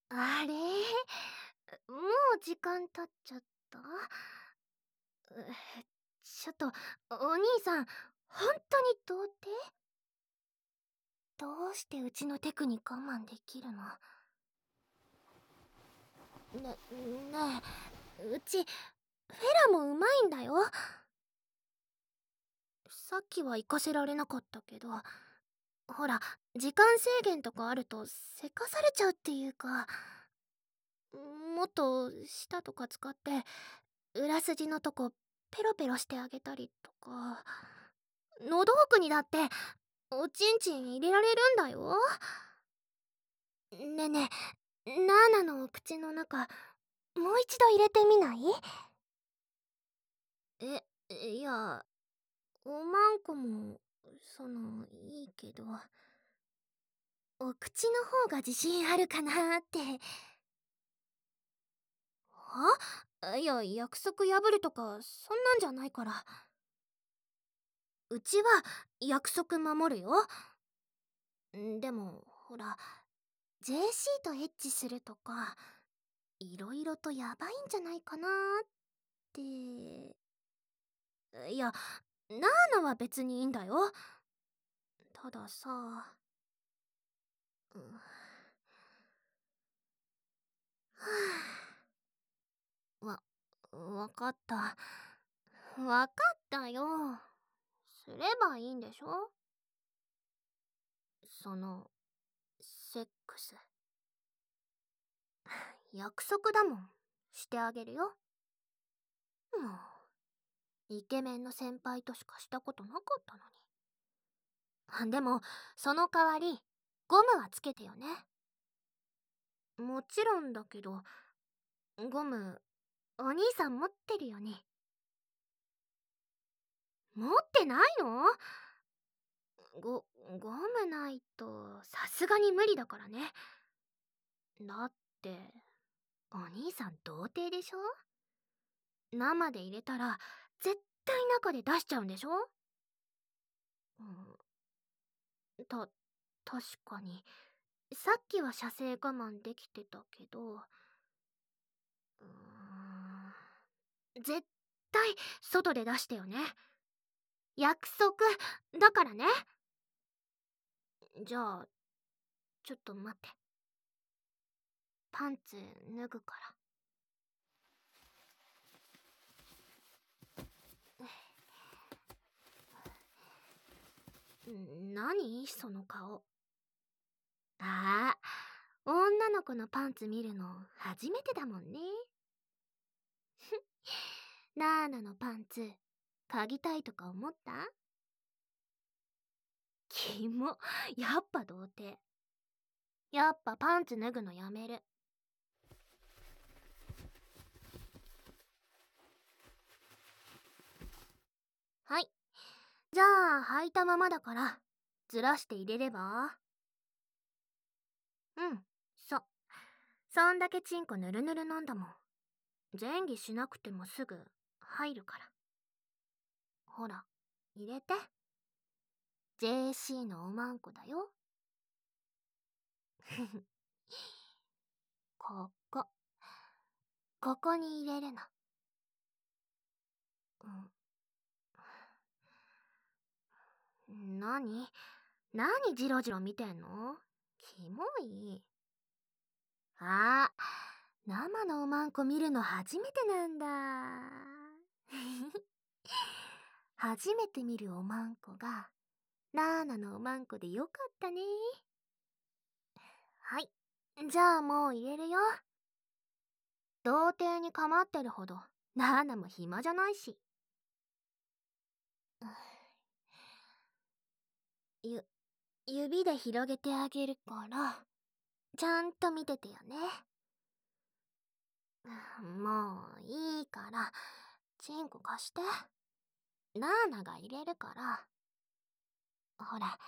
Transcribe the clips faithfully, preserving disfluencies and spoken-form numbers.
あれ、もう時間経っちゃった？うちょっと、お兄さん、本当に童貞？どうしてうちのテクに我慢できるの？ね、ねえ、うち、フェラもうまいんだよ。さっきは行かせられなかったけど、ほら、時間制限とかあるとせかされちゃうっていうか、もっと舌とか使って裏筋のとこペロペロしてあげたりとか、喉奥にだっておちんちん入れられるんだよ。ねえねえ、ナーナのお口の中もう一度入れてみない？え、いや、おまんこもそのいいけど、お口の方が自信あるかなって。はいや、約束破るとかそんなんじゃないから。うちは約束守るよ。んでもほら、 ジェーシー とエッチするとかいろいろとやばいんじゃないかなって。いや、ナーナは別にいいんだよ。たださ、うん、はあ、わわかった、わかったよ。すればいいんでしょ、そのセックス。約束だもん、してあげるよ。もうイケメンの先輩としかしたことなかったのに。でもその代わりゴムはつけてよね。もちろんだけど、ゴムお兄さん持ってるよね？持ってないの？ごゴムないとさすがに無理だからね。だってお兄さん童貞でしょ？生で入れたら絶対中で出しちゃうんでしょ？うん、た確かにさっきは射精我慢できてたけど、うーん、絶対外で出してよね。約束だからね。じゃあちょっと待って、パンツ脱ぐから。何その顔。ああ、女の子のパンツ見るの初めてだもんね。ナーナのパンツ嗅ぎたいとか思った？キモ、やっぱ童貞。やっぱパンツ脱ぐのやめる。はい、じゃあ履いたままだからずらして入れれば？うん、そそんだけチンコぬるぬるなんだもん。前儀しなくてもすぐ入るから。ほら入れて。 ジェーシー のおまんこだよ。ここここに入れるの。うん、何何ジロジロ見てんの？キモい。あ、生のおまんこ見るの初めてなんだ。初めて見るおまんこがナーナのおまんこでよかったね。はい、じゃあもう入れるよ。童貞に構ってるほどナーナも暇じゃないし。ゆ指で広げてあげるからちゃんと見ててよね。もういいからチンコ貸して。ナーナが入れるから。ほら、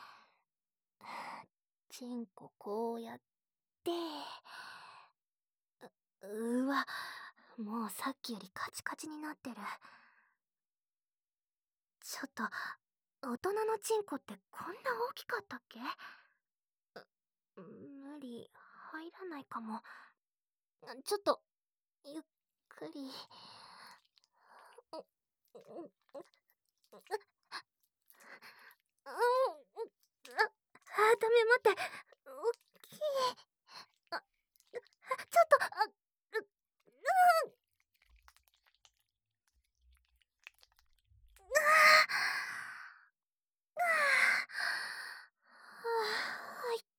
チンコこうやって。う、うわ、もうさっきよりカチカチになってる。ちょっと大人のチンコってこんな大きかったっけ？無理、入らないかも。 ちょっとゆっくり。うんうんうんあ、ダメ、待って。おっきい。あ、ちょっと、あ、う、うん。ああ。入った。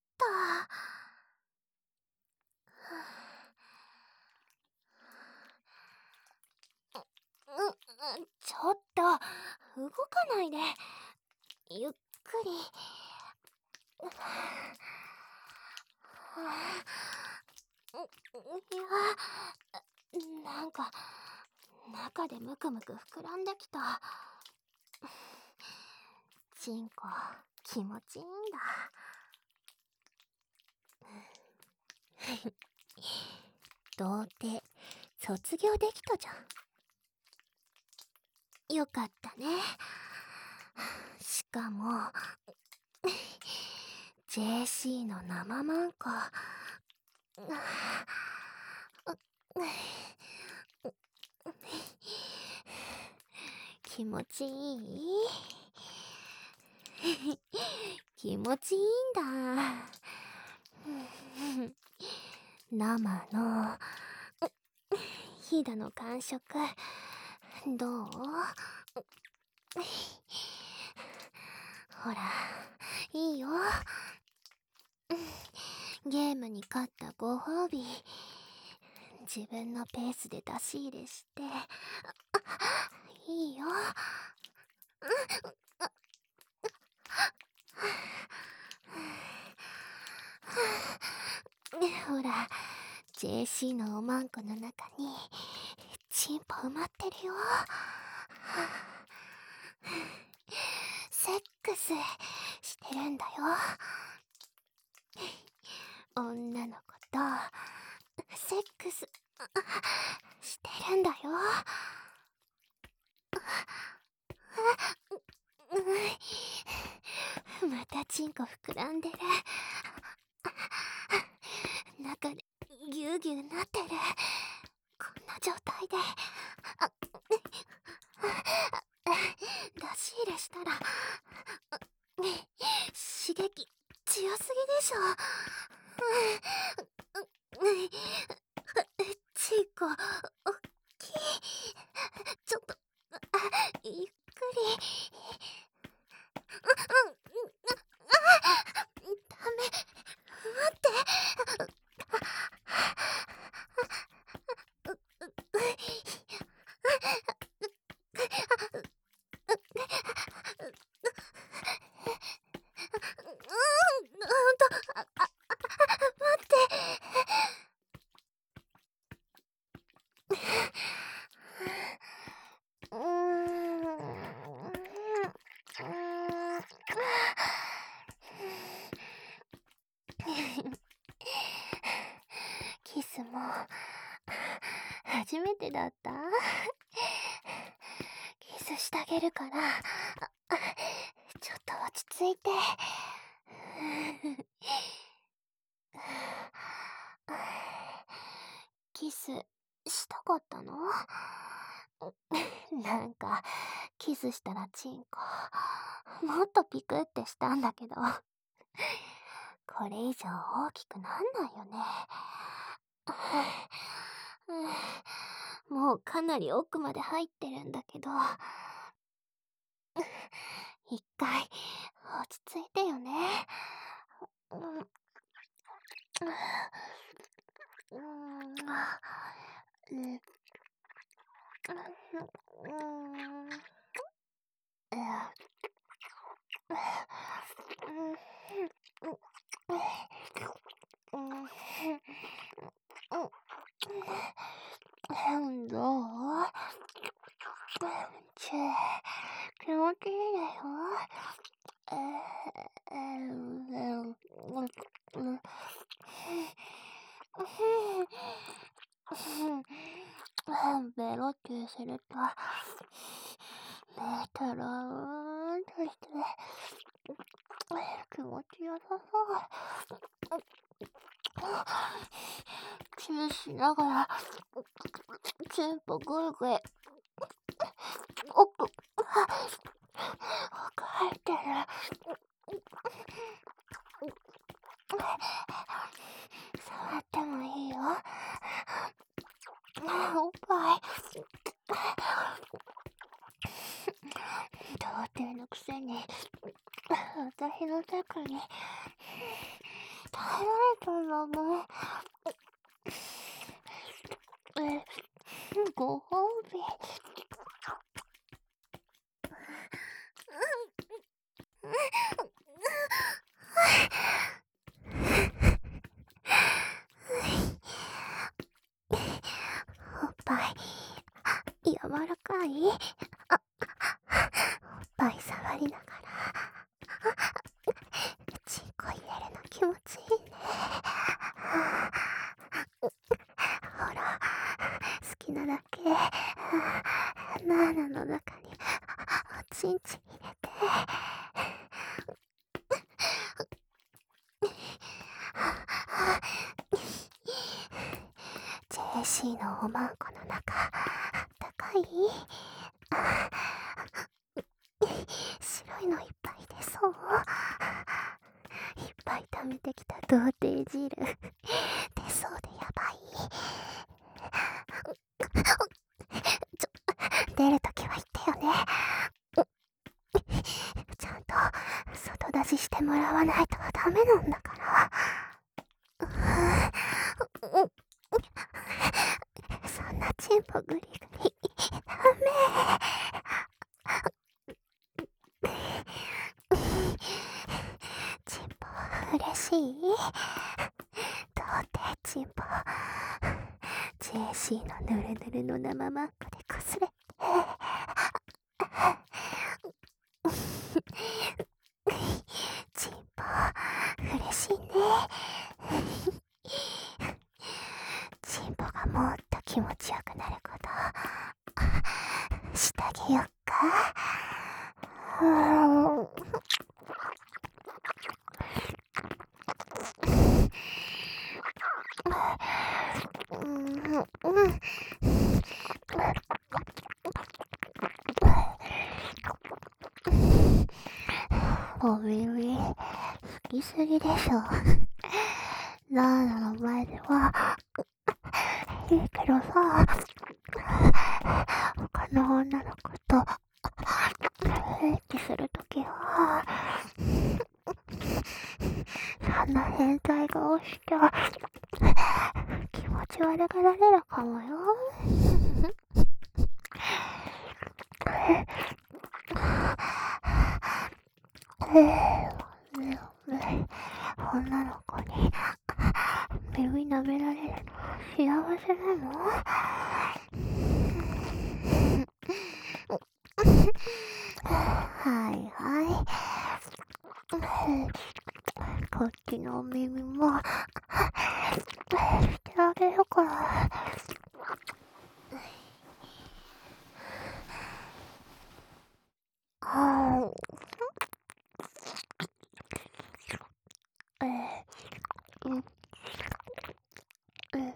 う、う、ちょっと動かないで。ゆっくり。う、いや、なんか中でムクムク膨らんできた。チンコ気持ちいいんだ。童貞卒業できたじゃん。よかったね。しかも ジェーシー の生マンコ。気持ちいい気持ちいいんだ。生のヒダの感触どう？ほらいいよ。ゲームに勝ったご褒美、自分のペースで出し入れしていいよ。ほら ジェーシー のおまんこの中にチンポ埋まってるよ。セックスしてるんだよ。女の子とセックスしてるんだよ。またチンコ膨らんでる。中でギュウギュウなってる。こんな状態で出し入れしたら刺激強すぎでしょ。チンコおっきい。ちょっとゆっくり。ダメ、待って。うーんキスも初めてだった。キスしてあげるからちょっと落ち着いて。キスしたかったの？なんかキスしたらチンコもっとピクってしたんだけどこれ以上大きくなんないよね。もうかなり奥まで入ってるんだけど一回落ち着いてよね。うんうんどう？チェ気持ちいいでしょ？えー、ベロってすると目とろーんとして気持ちよさそう。 チンしながら、チンポぐいぐい、奥、奥入ってる。触ってもいいよ。おっぱい。童貞のくせに、私のテクに、耐えられたんだもん。え、ご褒美。おっぱい、柔らかい？あ、おっぱい触りながら、チンコ入れるの気持ちいいね。ほら、好きなだけ、ナーナの中に、おちんちん入れて。ジェーシー のおまんこの中、あったかい？白いのいっぱい出そう。いっぱい溜めてきた童貞汁、出そうでやばい。ちょ、出るときは言ってよね。ちゃんと外出ししてもらわないとダメなんだから。そんなチンポグリグリダメ。チンポ嬉しい？童貞チンポ ジェーシー のぬるぬるの生マックでこすれてチンポ嬉しいね。チンポがもっと気持ちよくなることしてあげよっか。うーん。うん。お耳好きすぎでしょ。ナーナの前ではいいけどさ、他の女の子とエッチするときはそんな変態顔して気持ち悪がられるかもよ。女の子に耳舐められるの幸せなの？はいはい。こっちのお耳もしてあげるから。あー、えー、うん、えー、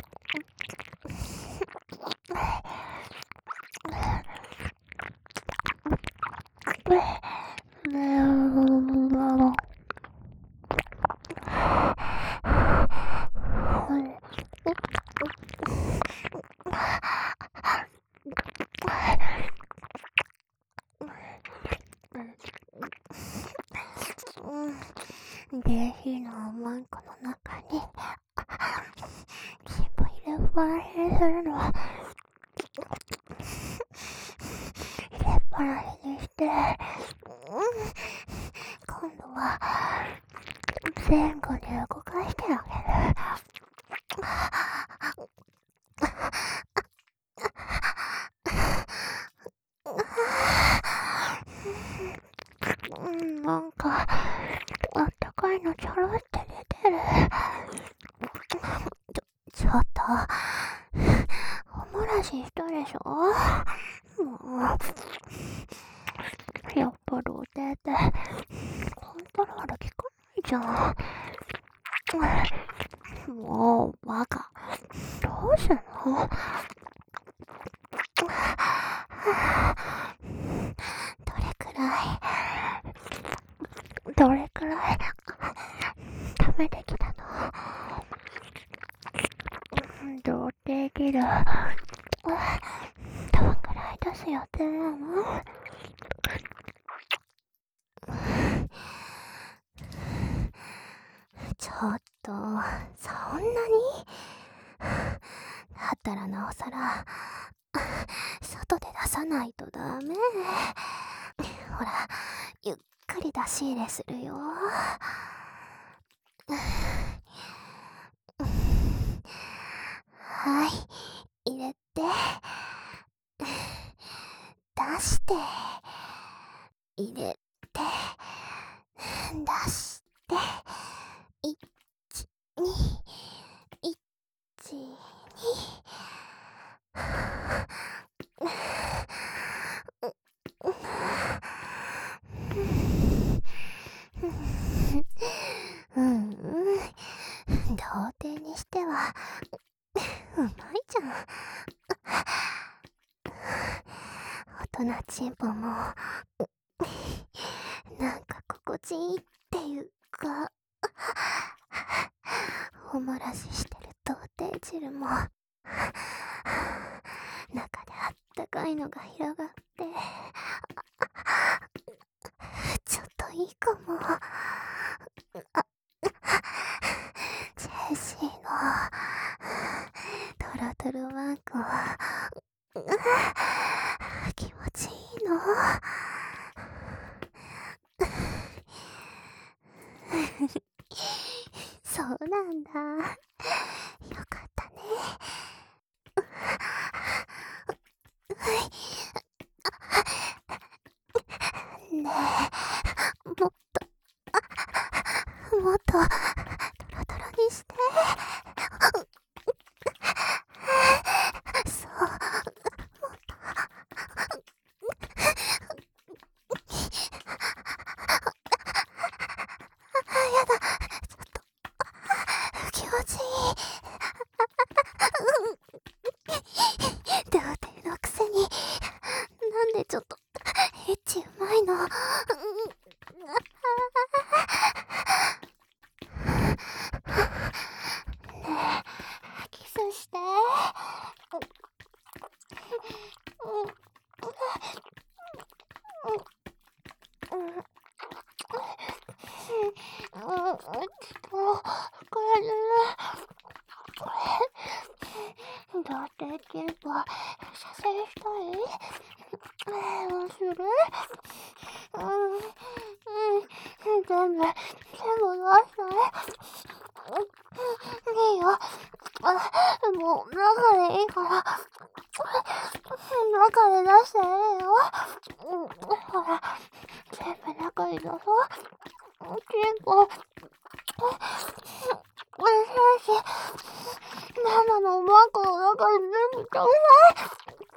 ジェーシー のおまんこの中にチンポ入れっぱなしにするの。入れっぱなしにして、今度は前後に動かしてあげる。なんかあったかいのちょろって出てる。ちょ、ちょっとおもらししたでしょ。もうやっぱ童貞ってコントロール効かないじゃん。もうバカ。 うすんの？どれくらい、どれくらい食べてきたの？童貞ギル、どんくらい出す予定なの？ちょっと、そんなに？だったらなおさら、外で出さないとダメ。ほら、ゆっくり出し入れするよ。はい、入れて、出して、入れて、出して、いち、に、いち、に、うんうん、童貞にしてはうまいじゃん。大人チンポもなんか心地いいっていうか、おもらししてる童貞汁も中であったかいのが広がってちょっといいかも。あ、ジェシーのトロトロマンコ気持ちいいの？そうなんだ。よかったね。ねえ、もっと、もっと、トロトロにして。そう、もっと。あ、やだ。ちょっと、気持ちいい。童貞のくせに、なんでちょっと、エッチうまいの？ねえ、キスして。ちょっと、これね、童貞チンポ、射精したい？どうする？うん、うん、全部、全部出したい？いいよ。もう、中でいいから、中で出していいよ。ほら、全部中に出そう。チンポ、おいしいし、ママのマンコの中に全部食べない？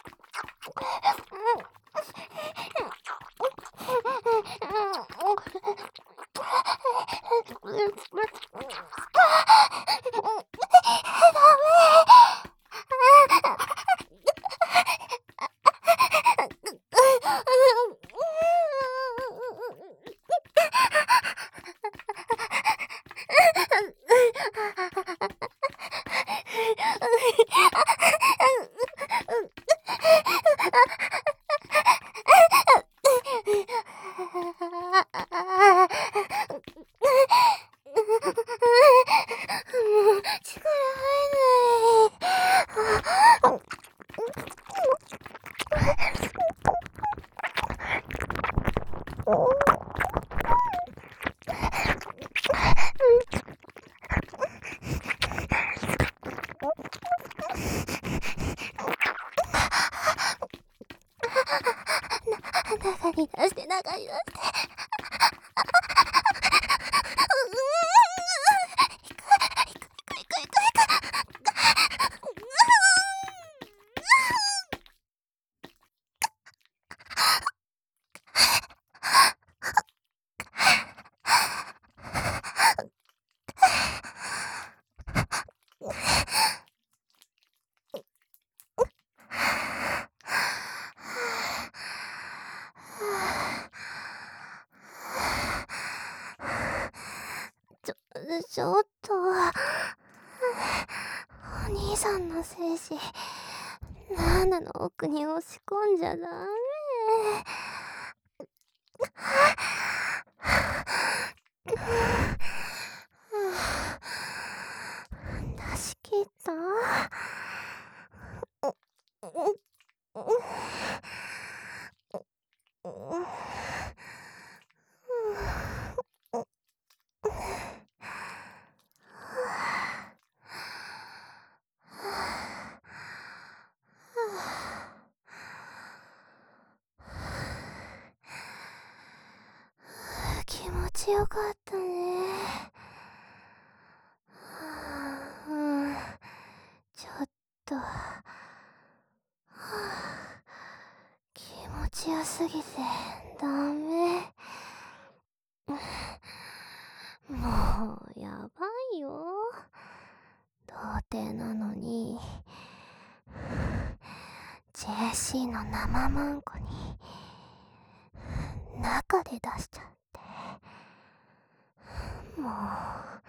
中に出して、中に出して。 ちょっとお兄さんの精子ナーナの奥に押し込んじゃダメ。出し切った。気持ちよかったね。うん、ちょっと気持ちよすぎてダメ。もうやばいよ。童貞なのに ジェーシー の生マンコに中で出しちゃって、もう